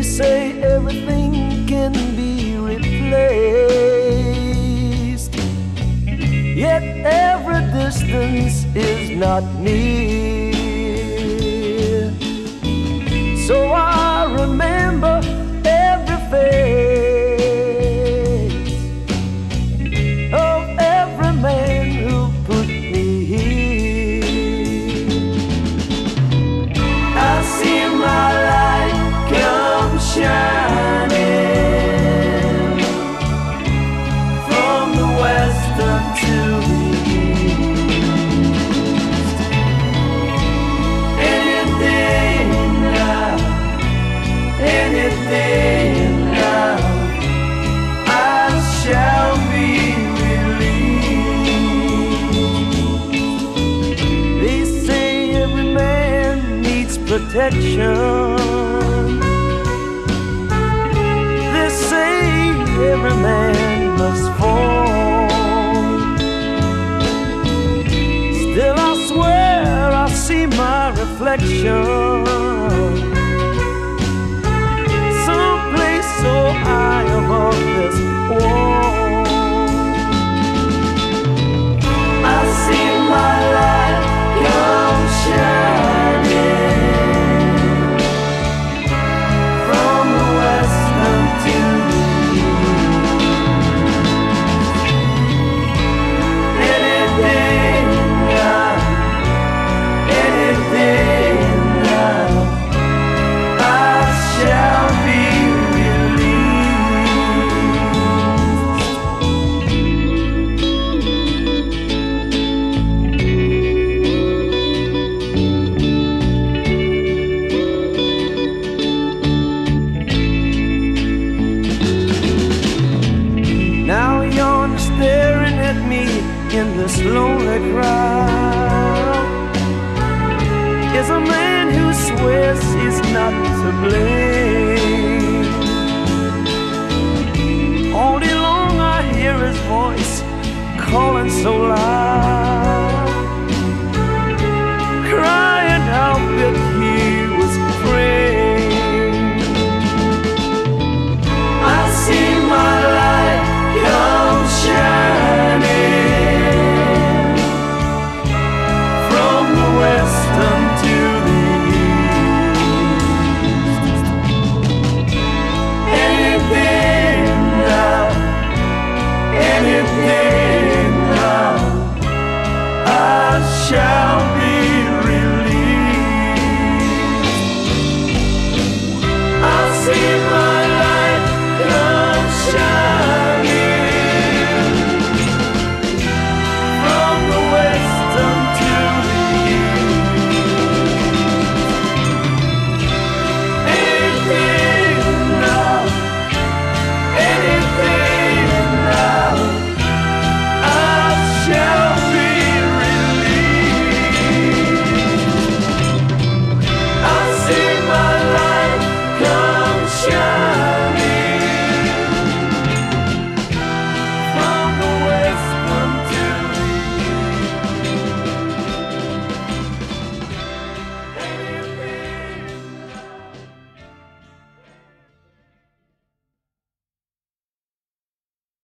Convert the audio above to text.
say everything can be replaced, yet every distance is not near. So I remember every face of every man who put me here. I see my light come shining from the west unto the east. Anything now, anything now, I shall be released. They say every man needs protection. They say every man must fall. Still I swear I see my reflection someplace so high above this wall. I see my light come shining from the west unto the east. Anything now, anything now, I shall be now you're staring at me in this lonely crowd. Is a man who swears he's not to blame.